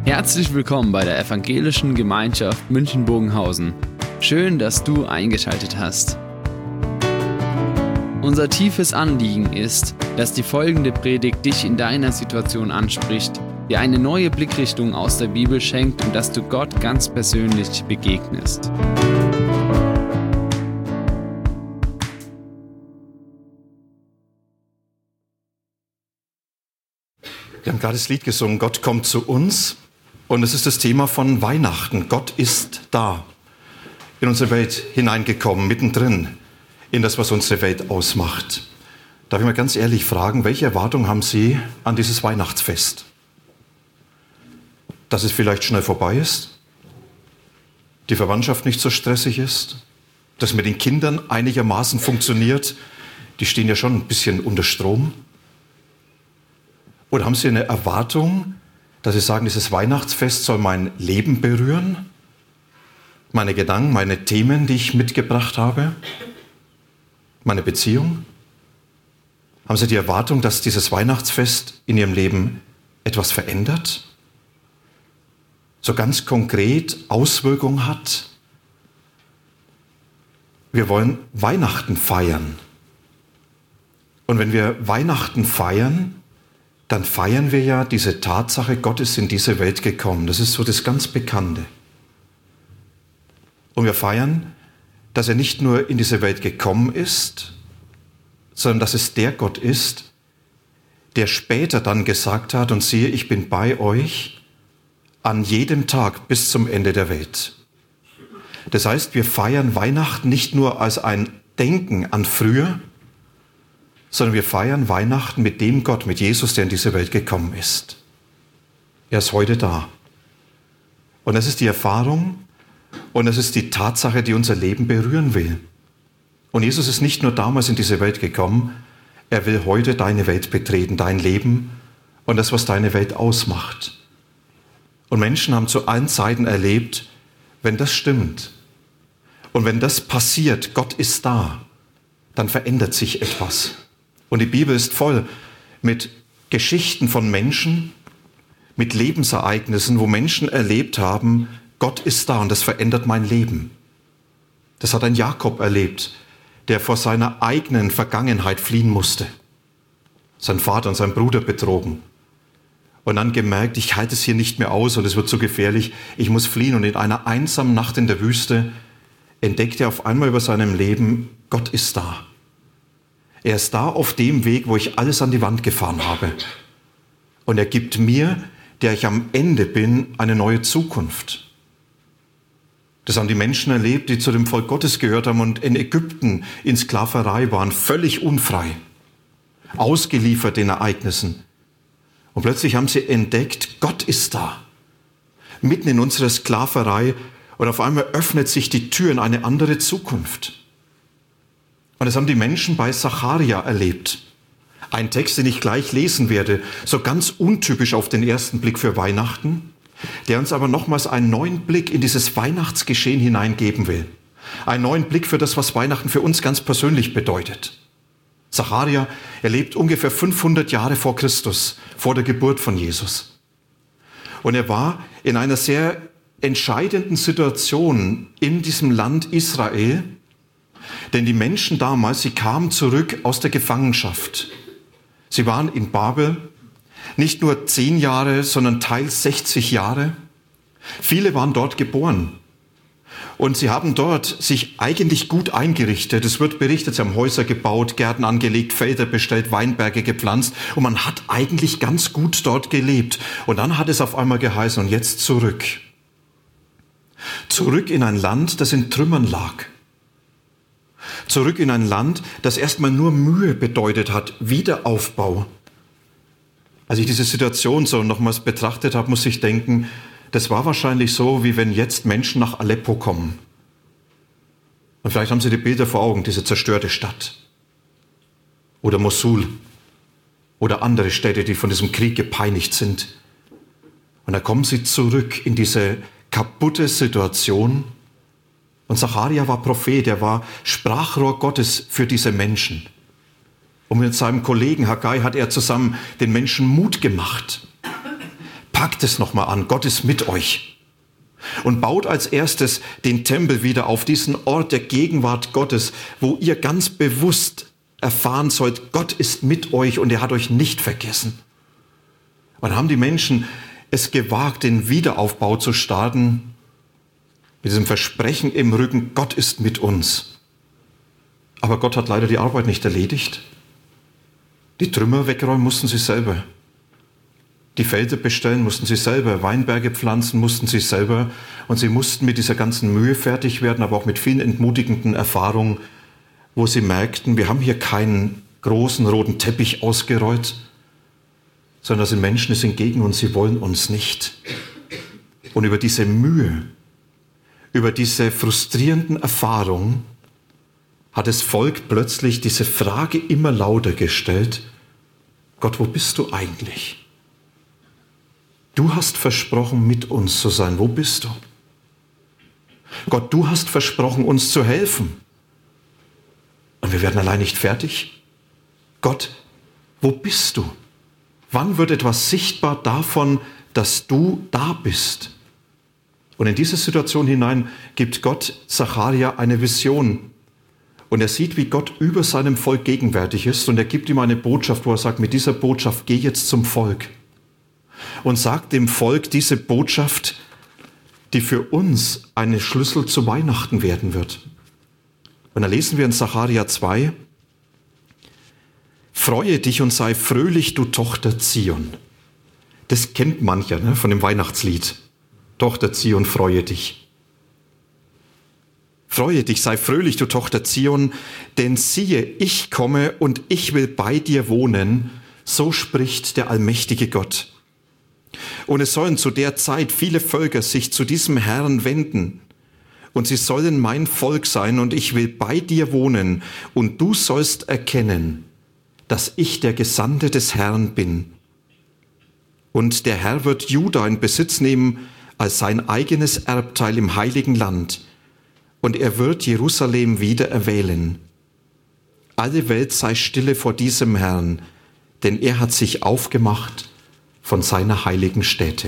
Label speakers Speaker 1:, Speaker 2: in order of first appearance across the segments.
Speaker 1: Herzlich willkommen bei der Evangelischen Gemeinschaft München-Bogenhausen. Schön, dass du eingeschaltet hast. Unser tiefes Anliegen ist, dass die folgende Predigt dich in deiner Situation anspricht, dir eine neue Blickrichtung aus der Bibel schenkt und dass du Gott ganz persönlich begegnest.
Speaker 2: Wir haben gerade das Lied gesungen, Gott kommt zu uns. Und es ist das Thema von Weihnachten. Gott ist da, in unsere Welt hineingekommen, mittendrin, in das, was unsere Welt ausmacht. Darf ich mal ganz ehrlich fragen, welche Erwartungen haben Sie an dieses Weihnachtsfest? Dass es vielleicht schnell vorbei ist? Die Verwandtschaft nicht so stressig ist? Dass es mit den Kindern einigermaßen funktioniert? Die stehen ja schon ein bisschen unter Strom. Oder haben Sie eine Erwartung, dass Sie sagen, dieses Weihnachtsfest soll mein Leben berühren? Meine Gedanken, meine Themen, die ich mitgebracht habe? Meine Beziehung? Haben Sie die Erwartung, dass dieses Weihnachtsfest in Ihrem Leben etwas verändert? So ganz konkret Auswirkungen hat? Wir wollen Weihnachten feiern. Und wenn wir Weihnachten feiern, dann feiern wir ja diese Tatsache, Gott ist in diese Welt gekommen. Das ist so das ganz Bekannte. Und wir feiern, dass er nicht nur in diese Welt gekommen ist, sondern dass es der Gott ist, der später dann gesagt hat, und siehe, ich bin bei euch an jedem Tag bis zum Ende der Welt. Das heißt, wir feiern Weihnachten nicht nur als ein Denken an früher, sondern wir feiern Weihnachten mit dem Gott, mit Jesus, der in diese Welt gekommen ist. Er ist heute da. Und das ist die Erfahrung und das ist die Tatsache, die unser Leben berühren will. Und Jesus ist nicht nur damals in diese Welt gekommen, er will heute deine Welt betreten, dein Leben und das, was deine Welt ausmacht. Und Menschen haben zu allen Zeiten erlebt, wenn das stimmt und wenn das passiert, Gott ist da, dann verändert sich etwas. Und die Bibel ist voll mit Geschichten von Menschen, mit Lebensereignissen, wo Menschen erlebt haben, Gott ist da und das verändert mein Leben. Das hat ein Jakob erlebt, der vor seiner eigenen Vergangenheit fliehen musste. Sein Vater und sein Bruder betrogen. Und dann gemerkt, ich halte es hier nicht mehr aus und es wird zu gefährlich, ich muss fliehen. Und in einer einsamen Nacht in der Wüste entdeckt er auf einmal über seinem Leben, Gott ist da. Er ist da auf dem Weg, wo ich alles an die Wand gefahren habe. Und er gibt mir, der ich am Ende bin, eine neue Zukunft. Das haben die Menschen erlebt, die zu dem Volk Gottes gehört haben und in Ägypten in Sklaverei waren, völlig unfrei, ausgeliefert den Ereignissen. Und plötzlich haben sie entdeckt, Gott ist da, mitten in unserer Sklaverei und auf einmal öffnet sich die Tür in eine andere Zukunft. Und das haben die Menschen bei Sacharja erlebt. Ein Text, den ich gleich lesen werde, so ganz untypisch auf den ersten Blick für Weihnachten, der uns aber nochmals einen neuen Blick in dieses Weihnachtsgeschehen hineingeben will. Einen neuen Blick für das, was Weihnachten für uns ganz persönlich bedeutet. Sacharja, er lebt ungefähr 500 Jahre vor Christus, vor der Geburt von Jesus. Und er war in einer sehr entscheidenden Situation in diesem Land Israel, denn die Menschen damals, sie kamen zurück aus der Gefangenschaft. Sie waren in Babel nicht nur 10 Jahre, sondern teils 60 Jahre. Viele waren dort geboren. Und sie haben dort sich eigentlich gut eingerichtet. Es wird berichtet, sie haben Häuser gebaut, Gärten angelegt, Felder bestellt, Weinberge gepflanzt. Und man hat eigentlich ganz gut dort gelebt. Und dann hat es auf einmal geheißen, und jetzt zurück. Zurück in ein Land, das in Trümmern lag. Zurück in ein Land, das erstmal nur Mühe bedeutet hat, Wiederaufbau. Als ich diese Situation so nochmals betrachtet habe, muss ich denken, das war wahrscheinlich so, wie wenn jetzt Menschen nach Aleppo kommen. Und vielleicht haben Sie die Bilder vor Augen, diese zerstörte Stadt. Oder Mosul. Oder andere Städte, die von diesem Krieg gepeinigt sind. Und da kommen sie zurück in diese kaputte Situation. Und Sacharja war Prophet, er war Sprachrohr Gottes für diese Menschen. Und mit seinem Kollegen Haggai hat er zusammen den Menschen Mut gemacht. Packt es nochmal an, Gott ist mit euch. Und baut als erstes den Tempel wieder auf, diesen Ort der Gegenwart Gottes, wo ihr ganz bewusst erfahren sollt, Gott ist mit euch und er hat euch nicht vergessen. Und dann haben die Menschen es gewagt, den Wiederaufbau zu starten, mit diesem Versprechen im Rücken, Gott ist mit uns. Aber Gott hat leider die Arbeit nicht erledigt. Die Trümmer wegräumen mussten sie selber. Die Felder bestellen mussten sie selber. Weinberge pflanzen mussten sie selber. Und sie mussten mit dieser ganzen Mühe fertig werden, aber auch mit vielen entmutigenden Erfahrungen, wo sie merkten, wir haben hier keinen großen roten Teppich ausgerollt, sondern das sind Menschen, die sind gegen uns, sie wollen uns nicht. Und über diese Mühe, über diese frustrierenden Erfahrungen hat das Volk plötzlich diese Frage immer lauter gestellt, Gott, wo bist du eigentlich? Du hast versprochen, mit uns zu sein. Wo bist du? Gott, du hast versprochen, uns zu helfen. Und wir werden allein nicht fertig. Gott, wo bist du? Wann wird etwas sichtbar davon, dass du da bist? Und in diese Situation hinein gibt Gott Sacharja eine Vision. Und er sieht, wie Gott über seinem Volk gegenwärtig ist. Und er gibt ihm eine Botschaft, wo er sagt, mit dieser Botschaft geh jetzt zum Volk. Und sagt dem Volk diese Botschaft, die für uns eine Schlüssel zu Weihnachten werden wird. Und da lesen wir in Sacharja 2, Freue dich und sei fröhlich, du Tochter Zion. Das kennt mancher, ne, von dem Weihnachtslied. Tochter Zion, freue dich. Freue dich, sei fröhlich, du Tochter Zion, denn siehe, ich komme und ich will bei dir wohnen, so spricht der allmächtige Gott. Und es sollen zu der Zeit viele Völker sich zu diesem Herrn wenden. Und sie sollen mein Volk sein und ich will bei dir wohnen und du sollst erkennen, dass ich der Gesandte des Herrn bin. Und der Herr wird Juda in Besitz nehmen als sein eigenes Erbteil im heiligen Land. Und er wird Jerusalem wieder erwählen. Alle Welt sei stille vor diesem Herrn, denn er hat sich aufgemacht von seiner heiligen Stätte.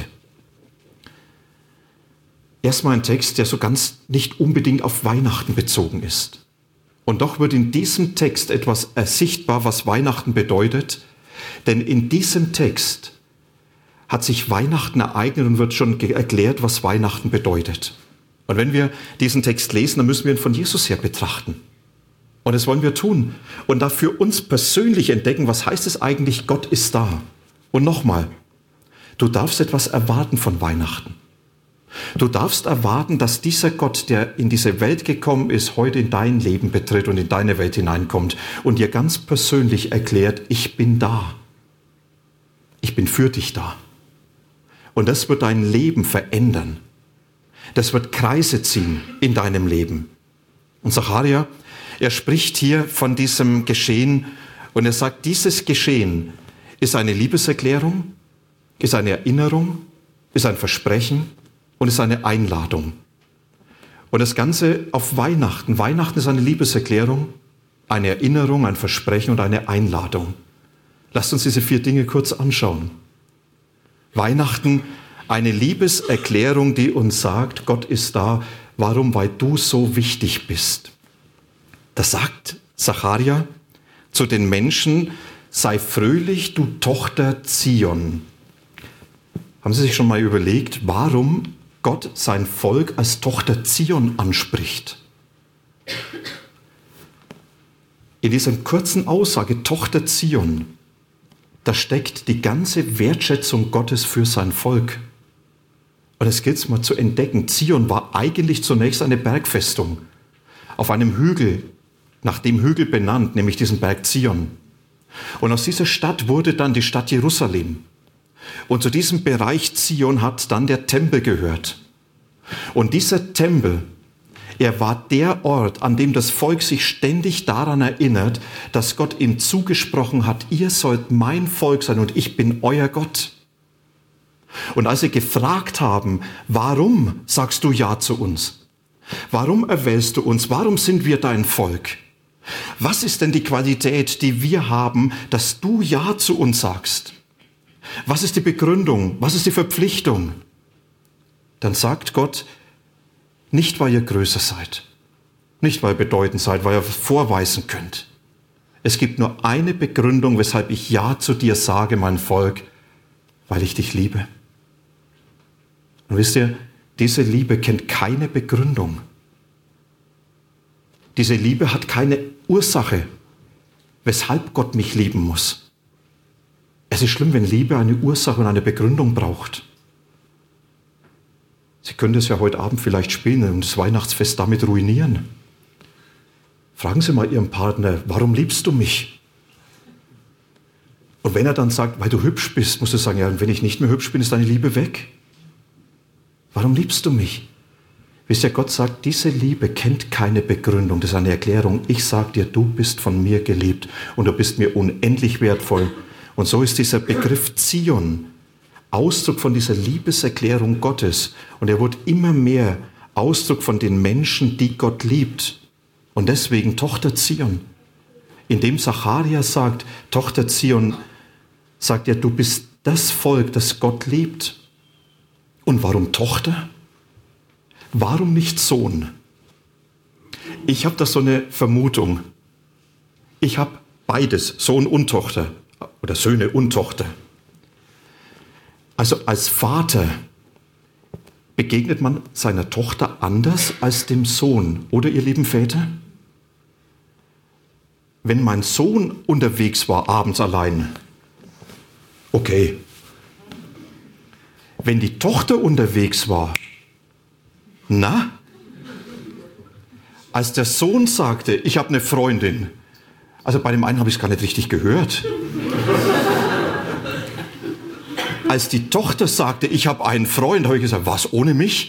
Speaker 2: Erstmal ein Text, der so ganz nicht unbedingt auf Weihnachten bezogen ist. Und doch wird in diesem Text etwas sichtbar, was Weihnachten bedeutet. Denn in diesem Text hat sich Weihnachten ereignet und wird schon erklärt, was Weihnachten bedeutet. Und wenn wir diesen Text lesen, dann müssen wir ihn von Jesus her betrachten. Und das wollen wir tun. Und da für uns persönlich entdecken, was heißt es eigentlich, Gott ist da. Und nochmal, du darfst etwas erwarten von Weihnachten. Du darfst erwarten, dass dieser Gott, der in diese Welt gekommen ist, heute in dein Leben betritt und in deine Welt hineinkommt und dir ganz persönlich erklärt, ich bin da. Ich bin für dich da. Und das wird dein Leben verändern. Das wird Kreise ziehen in deinem Leben. Und Sacharja, er spricht hier von diesem Geschehen und er sagt, dieses Geschehen ist eine Liebeserklärung, ist eine Erinnerung, ist ein Versprechen und ist eine Einladung. Und das Ganze auf Weihnachten. Weihnachten ist eine Liebeserklärung, eine Erinnerung, ein Versprechen und eine Einladung. Lasst uns diese 4 Dinge kurz anschauen. Weihnachten, eine Liebeserklärung, die uns sagt, Gott ist da. Warum? Weil du so wichtig bist. Das sagt Sacharja zu den Menschen, sei fröhlich, du Tochter Zion. Haben Sie sich schon mal überlegt, warum Gott sein Volk als Tochter Zion anspricht? In dieser kurzen Aussage, Tochter Zion, da steckt die ganze Wertschätzung Gottes für sein Volk. Und es gilt es mal zu entdecken. Zion war eigentlich zunächst eine Bergfestung auf einem Hügel, nach dem Hügel benannt, nämlich diesen Berg Zion. Und aus dieser Stadt wurde dann die Stadt Jerusalem. Und zu diesem Bereich Zion hat dann der Tempel gehört. Und dieser Tempel, er war der Ort, an dem das Volk sich ständig daran erinnert, dass Gott ihm zugesprochen hat, ihr sollt mein Volk sein und ich bin euer Gott. Und als sie gefragt haben, warum sagst du Ja zu uns? Warum erwählst du uns? Warum sind wir dein Volk? Was ist denn die Qualität, die wir haben, dass du Ja zu uns sagst? Was ist die Begründung? Was ist die Verpflichtung? Dann sagt Gott, nicht weil ihr größer seid, nicht weil ihr bedeutend seid, weil ihr vorweisen könnt. Es gibt nur eine Begründung, weshalb ich Ja zu dir sage, mein Volk, weil ich dich liebe. Und wisst ihr, diese Liebe kennt keine Begründung. Diese Liebe hat keine Ursache, weshalb Gott mich lieben muss. Es ist schlimm, wenn Liebe eine Ursache und eine Begründung braucht. Sie können das ja heute Abend vielleicht spielen und das Weihnachtsfest damit ruinieren. Fragen Sie mal Ihren Partner, warum liebst du mich? Und wenn er dann sagt, weil du hübsch bist, musst du sagen, ja, und wenn ich nicht mehr hübsch bin, ist deine Liebe weg. Warum liebst du mich? Wisst ihr, Gott sagt, diese Liebe kennt keine Begründung, das ist eine Erklärung. Ich sage dir, du bist von mir geliebt und du bist mir unendlich wertvoll. Und so ist dieser Begriff Zion Ausdruck von dieser Liebeserklärung Gottes. Und er wird immer mehr Ausdruck von den Menschen, die Gott liebt. Und deswegen Tochter Zion. Indem Zacharia sagt, Tochter Zion, sagt er, du bist das Volk, das Gott liebt. Und warum Tochter? Warum nicht Sohn? Ich habe da so eine Vermutung. Ich habe beides, Sohn und Tochter oder Söhne und Tochter. Also als Vater begegnet man seiner Tochter anders als dem Sohn, oder ihr lieben Väter? Wenn mein Sohn unterwegs war, abends allein, okay. Wenn die Tochter unterwegs war, na? Als der Sohn sagte, ich habe eine Freundin, also bei dem einen habe ich es gar nicht richtig gehört. Als die Tochter sagte, ich habe einen Freund, habe ich gesagt, was, ohne mich?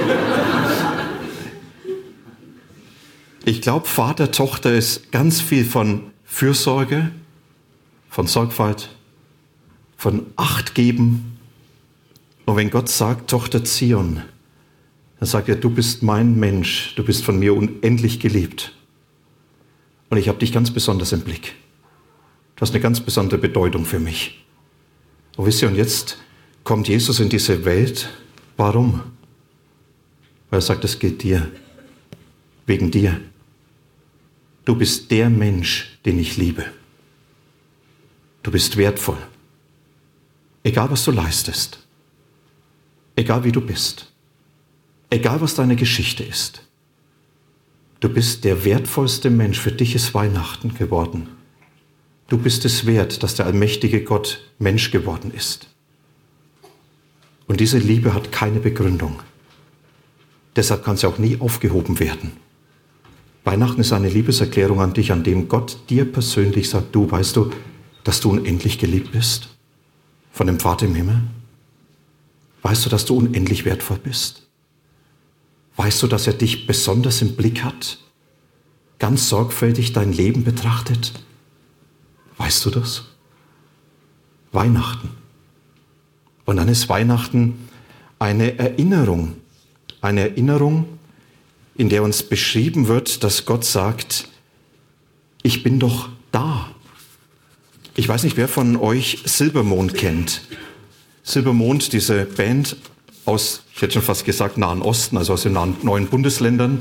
Speaker 2: Ich glaube, Vater, Tochter ist ganz viel von Fürsorge, von Sorgfalt, von Acht geben. Und wenn Gott sagt, Tochter Zion, dann sagt er, du bist mein Mensch, du bist von mir unendlich geliebt. Und ich habe dich ganz besonders im Blick. Du hast eine ganz besondere Bedeutung für mich. Und wisst ihr, und jetzt kommt Jesus in diese Welt. Warum? Weil er sagt, es gilt dir. Wegen dir. Du bist der Mensch, den ich liebe. Du bist wertvoll. Egal, was du leistest. Egal, wie du bist. Egal, was deine Geschichte ist. Du bist der wertvollste Mensch. Für dich ist Weihnachten geworden. Du bist es wert, dass der allmächtige Gott Mensch geworden ist. Und diese Liebe hat keine Begründung. Deshalb kann sie auch nie aufgehoben werden. Weihnachten ist eine Liebeserklärung an dich, an dem Gott dir persönlich sagt, du, weißt du, dass du unendlich geliebt bist? Von dem Vater im Himmel? Weißt du, dass du unendlich wertvoll bist? Weißt du, dass er dich besonders im Blick hat? Ganz sorgfältig dein Leben betrachtet? Weißt du das? Weihnachten. Und dann ist Weihnachten eine Erinnerung. Eine Erinnerung, in der uns beschrieben wird, dass Gott sagt, ich bin doch da. Ich weiß nicht, wer von euch Silbermond kennt. Silbermond, diese Band aus, ich hätte schon fast gesagt, Nahen Osten, also aus den neuen Bundesländern.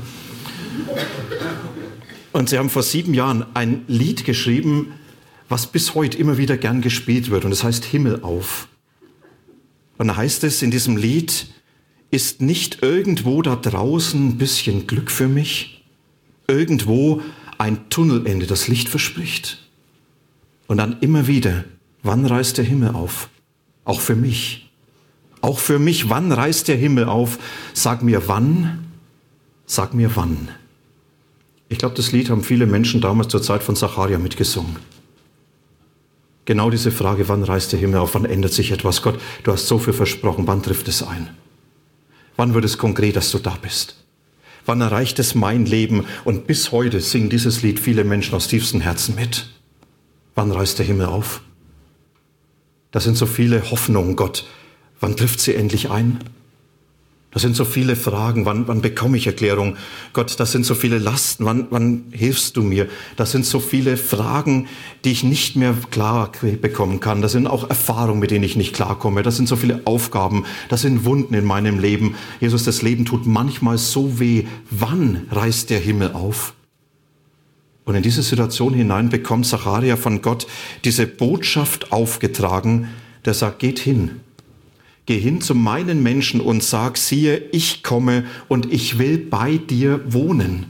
Speaker 2: Und sie haben vor 7 Jahren ein Lied geschrieben, was bis heute immer wieder gern gespielt wird. Und das heißt Himmel auf. Und da heißt es in diesem Lied, ist nicht irgendwo da draußen ein bisschen Glück für mich? Irgendwo ein Tunnelende, das Licht verspricht? Und dann immer wieder, wann reißt der Himmel auf? Auch für mich. Auch für mich, wann reißt der Himmel auf? Sag mir wann, sag mir wann. Ich glaube, das Lied haben viele Menschen damals zur Zeit von Zacharia mitgesungen. Genau diese Frage, wann reißt der Himmel auf, wann ändert sich etwas? Gott, du hast so viel versprochen, wann trifft es ein? Wann wird es konkret, dass du da bist? Wann erreicht es mein Leben? Und bis heute singen dieses Lied viele Menschen aus tiefstem Herzen mit. Wann reißt der Himmel auf? Da sind so viele Hoffnungen, Gott. Wann trifft sie endlich ein? Das sind so viele Fragen, wann bekomme ich Erklärung? Gott, das sind so viele Lasten, wann hilfst du mir? Das sind so viele Fragen, die ich nicht mehr klar bekommen kann. Das sind auch Erfahrungen, mit denen ich nicht klarkomme. Das sind so viele Aufgaben, das sind Wunden in meinem Leben. Jesus, das Leben tut manchmal so weh. Wann reißt der Himmel auf? Und in diese Situation hinein bekommt Sacharja von Gott diese Botschaft aufgetragen, der sagt, geht hin. Geh hin zu meinen Menschen und sag, siehe, ich komme und ich will bei dir wohnen.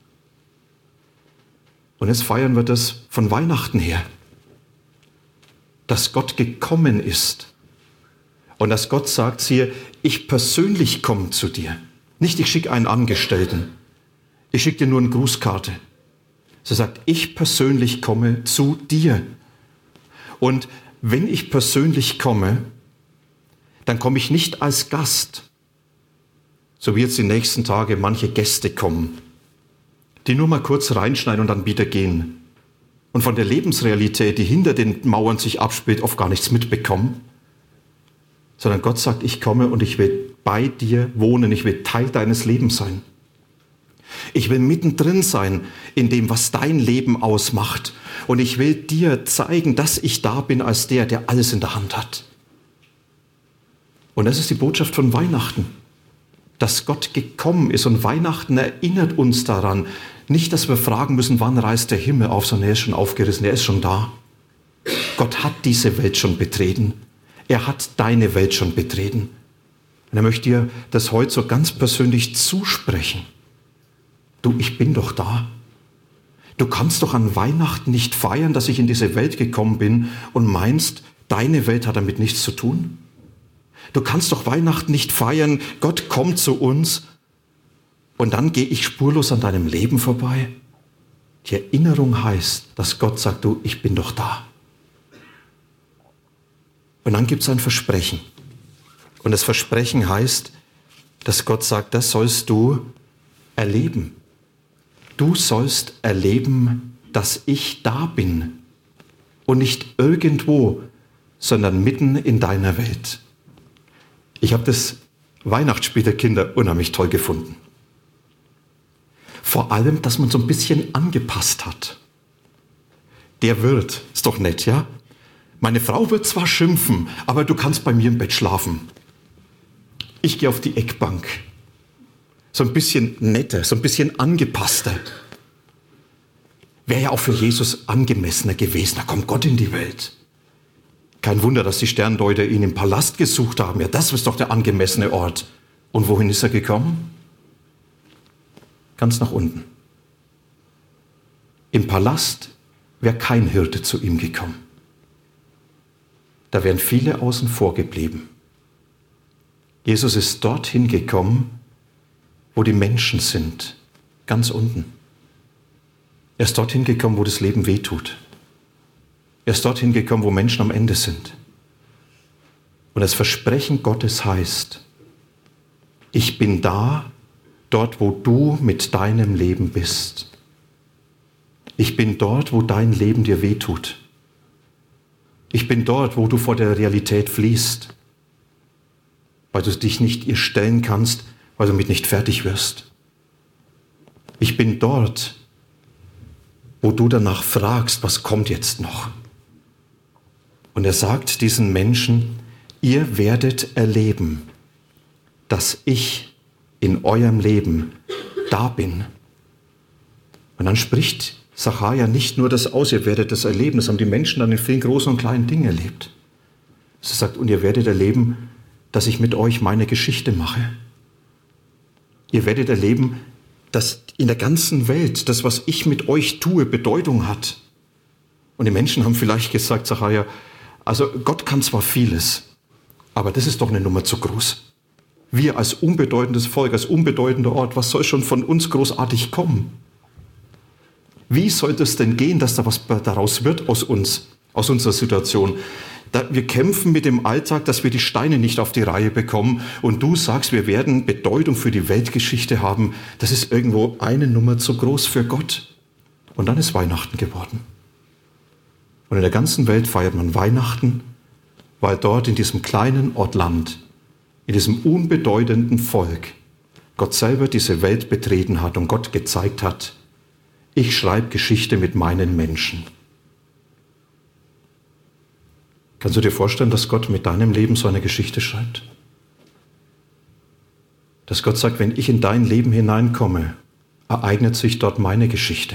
Speaker 2: Und jetzt feiern wir das von Weihnachten her, dass Gott gekommen ist und dass Gott sagt, siehe, ich persönlich komme zu dir. Nicht, ich schicke einen Angestellten, ich schicke dir nur eine Grußkarte. Er sagt, ich persönlich komme zu dir. Und wenn ich persönlich komme, dann komme ich nicht als Gast, so wie jetzt die nächsten Tage manche Gäste kommen, die nur mal kurz reinschneiden und dann wieder gehen und von der Lebensrealität, die hinter den Mauern sich abspielt, oft gar nichts mitbekommen, sondern Gott sagt, ich komme und ich will bei dir wohnen, ich will Teil deines Lebens sein. Ich will mittendrin sein in dem, was dein Leben ausmacht. Und ich will dir zeigen, dass ich da bin als der alles in der Hand hat. Und das ist die Botschaft von Weihnachten, dass Gott gekommen ist. Und Weihnachten erinnert uns daran, nicht, dass wir fragen müssen, wann reißt der Himmel auf, sondern er ist schon aufgerissen, er ist schon da. Gott hat diese Welt schon betreten. Er hat deine Welt schon betreten. Und er möchte dir das heute so ganz persönlich zusprechen. Du, ich bin doch da. Du kannst doch an Weihnachten nicht feiern, dass ich in diese Welt gekommen bin und meinst, deine Welt hat damit nichts zu tun. Du kannst doch Weihnachten nicht feiern, Gott kommt zu uns und dann gehe ich spurlos an deinem Leben vorbei. Die Erinnerung heißt, dass Gott sagt, du, ich bin doch da. Und dann gibt es ein Versprechen. Und das Versprechen heißt, dass Gott sagt, das sollst du erleben. Du sollst erleben, dass ich da bin. Und nicht irgendwo, sondern mitten in deiner Welt. Ich habe das Weihnachtsspiel der Kinder unheimlich toll gefunden. Vor allem, dass man so ein bisschen angepasst hat. Der Wirt, ist doch nett, ja? Meine Frau wird zwar schimpfen, aber du kannst bei mir im Bett schlafen. Ich gehe auf die Eckbank. So ein bisschen netter, so ein bisschen angepasster. Wäre ja auch für Jesus angemessener gewesen. Da kommt Gott in die Welt. Kein Wunder, dass die Sterndeuter ihn im Palast gesucht haben. Ja, das ist doch der angemessene Ort. Und wohin ist er gekommen? Ganz nach unten. Im Palast wäre kein Hirte zu ihm gekommen. Da wären viele außen vor geblieben. Jesus ist dorthin gekommen, wo die Menschen sind, ganz unten. Er ist dorthin gekommen, wo das Leben wehtut. Er ist dorthin gekommen, wo Menschen am Ende sind. Und das Versprechen Gottes heißt, ich bin da, dort, wo du mit deinem Leben bist. Ich bin dort, wo dein Leben dir wehtut. Ich bin dort, wo du vor der Realität fliehst, weil du dich nicht ihr stellen kannst, weil du mit nicht fertig wirst. Ich bin dort, wo du danach fragst, was kommt jetzt noch? Und er sagt diesen Menschen, ihr werdet erleben, dass ich in eurem Leben da bin. Und dann spricht Sacharja nicht nur das aus, ihr werdet das erleben, das haben die Menschen dann in vielen großen und kleinen Dingen erlebt. Er sagt, und ihr werdet erleben, dass ich mit euch meine Geschichte mache. Ihr werdet erleben, dass in der ganzen Welt das, was ich mit euch tue, Bedeutung hat. Und die Menschen haben vielleicht gesagt, Sacharja, also Gott kann zwar vieles, aber das ist doch eine Nummer zu groß. Wir als unbedeutendes Volk, als unbedeutender Ort, was soll schon von uns großartig kommen? Wie sollte es denn gehen, dass da was daraus wird aus uns, aus unserer Situation? Wir kämpfen mit dem Alltag, dass wir die Steine nicht auf die Reihe bekommen und du sagst, wir werden Bedeutung für die Weltgeschichte haben. Das ist irgendwo eine Nummer zu groß für Gott. Und dann ist Weihnachten geworden. Und in der ganzen Welt feiert man Weihnachten, weil dort in diesem kleinen Ort Land in diesem unbedeutenden Volk, Gott selber diese Welt betreten hat und Gott gezeigt hat, ich schreibe Geschichte mit meinen Menschen. Kannst du dir vorstellen, dass Gott mit deinem Leben so eine Geschichte schreibt? Dass Gott sagt, wenn ich in dein Leben hineinkomme, ereignet sich dort meine Geschichte.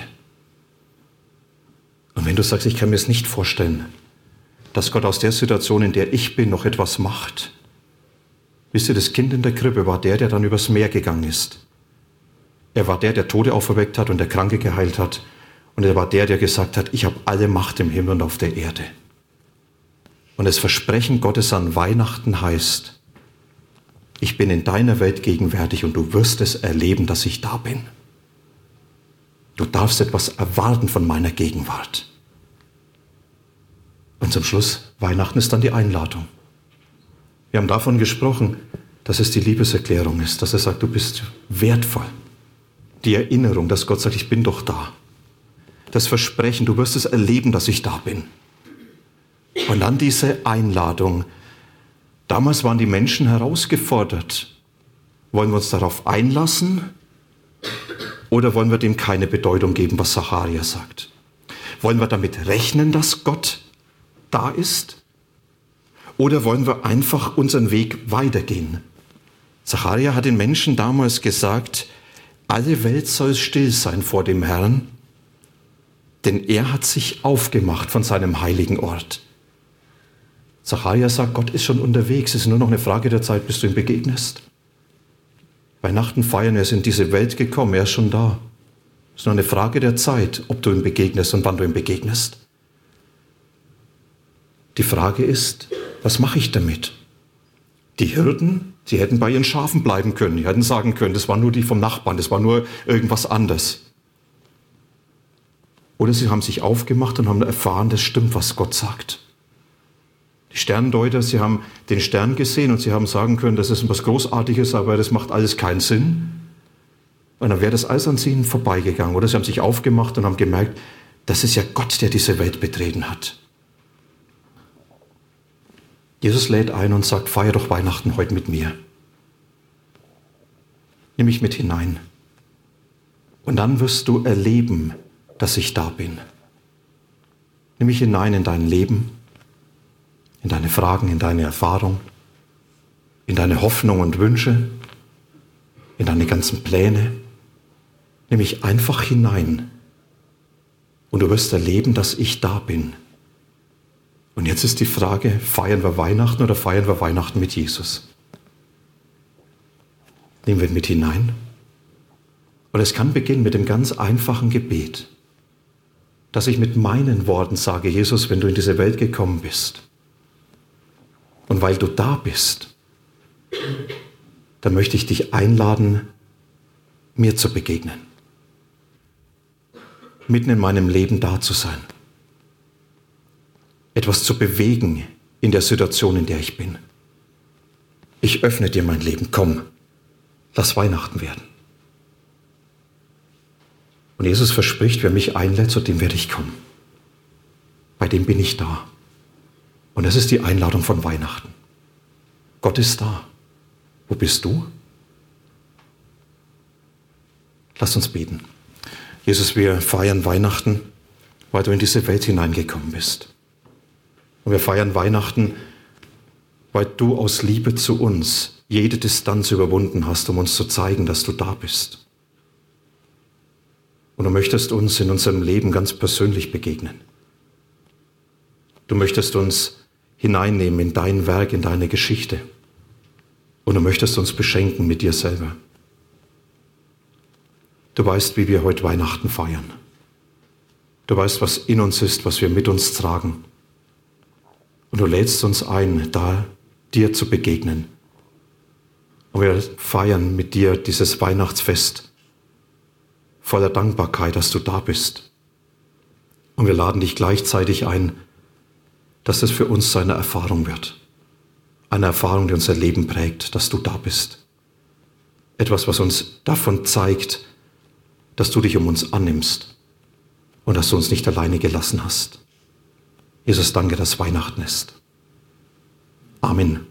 Speaker 2: Und wenn du sagst, ich kann mir es nicht vorstellen, dass Gott aus der Situation, in der ich bin, noch etwas macht. Wisst ihr, das Kind in der Krippe war der dann übers Meer gegangen ist. Er war der Tote auferweckt hat und der Kranke geheilt hat. Und er war der gesagt hat, ich habe alle Macht im Himmel und auf der Erde. Und das Versprechen Gottes an Weihnachten heißt, ich bin in deiner Welt gegenwärtig und du wirst es erleben, dass ich da bin. Du darfst etwas erwarten von meiner Gegenwart. Und zum Schluss, Weihnachten ist dann die Einladung. Wir haben davon gesprochen, dass es die Liebeserklärung ist, dass er sagt, du bist wertvoll. Die Erinnerung, dass Gott sagt, ich bin doch da. Das Versprechen, du wirst es erleben, dass ich da bin. Und dann diese Einladung. Damals waren die Menschen herausgefordert. Wollen wir uns darauf einlassen oder wollen wir dem keine Bedeutung geben, was Sacharja sagt? Wollen wir damit rechnen, dass Gott da ist? Oder wollen wir einfach unseren Weg weitergehen? Sacharja hat den Menschen damals gesagt, alle Welt soll still sein vor dem Herrn, denn er hat sich aufgemacht von seinem heiligen Ort. Sacharja sagt, Gott ist schon unterwegs, es ist nur noch eine Frage der Zeit, bis du ihm begegnest. Weihnachten feiern, er ist in diese Welt gekommen, er ist schon da. Es ist nur eine Frage der Zeit, ob du ihm begegnest und wann du ihm begegnest. Die Frage ist, was mache ich damit? Die Hirten, sie hätten bei ihren Schafen bleiben können. Die hätten sagen können, das waren nur die vom Nachbarn, das war nur irgendwas anderes. Oder sie haben sich aufgemacht und haben erfahren, das stimmt, was Gott sagt. Die Sterndeuter, sie haben den Stern gesehen und sie haben sagen können, das ist etwas Großartiges, aber das macht alles keinen Sinn. Und dann wäre das alles an ihnen vorbeigegangen. Oder sie haben sich aufgemacht und haben gemerkt, das ist ja Gott, der diese Welt betreten hat. Jesus lädt ein und sagt, feier doch Weihnachten heute mit mir. Nimm mich mit hinein. Und dann wirst du erleben, dass ich da bin. Nimm mich hinein in dein Leben, in deine Fragen, in deine Erfahrung, in deine Hoffnung und Wünsche, in deine ganzen Pläne. Nimm mich einfach hinein und du wirst erleben, dass ich da bin. Und jetzt ist die Frage, feiern wir Weihnachten oder feiern wir Weihnachten mit Jesus? Nehmen wir ihn mit hinein? Und es kann beginnen mit dem ganz einfachen Gebet, dass ich mit meinen Worten sage, Jesus, wenn du in diese Welt gekommen bist und weil du da bist, dann möchte ich dich einladen, mir zu begegnen. Mitten in meinem Leben da zu sein. Etwas zu bewegen in der Situation, in der ich bin. Ich öffne dir mein Leben. Komm, lass Weihnachten werden. Und Jesus verspricht, wer mich einlädt, zu dem werde ich kommen. Bei dem bin ich da. Und das ist die Einladung von Weihnachten. Gott ist da. Wo bist du? Lasst uns beten. Jesus, wir feiern Weihnachten, weil du in diese Welt hineingekommen bist. Und wir feiern Weihnachten, weil du aus Liebe zu uns jede Distanz überwunden hast, um uns zu zeigen, dass du da bist. Und du möchtest uns in unserem Leben ganz persönlich begegnen. Du möchtest uns hineinnehmen in dein Werk, in deine Geschichte. Und du möchtest uns beschenken mit dir selber. Du weißt, wie wir heute Weihnachten feiern. Du weißt, was in uns ist, was wir mit uns tragen. Und du lädst uns ein, da dir zu begegnen. Und wir feiern mit dir dieses Weihnachtsfest voller Dankbarkeit, dass du da bist. Und wir laden dich gleichzeitig ein, dass es für uns eine Erfahrung wird. Eine Erfahrung, die unser Leben prägt, dass du da bist. Etwas, was uns davon zeigt, dass du dich um uns annimmst und dass du uns nicht alleine gelassen hast. Jesus, danke, dass Weihnachten ist. Amen.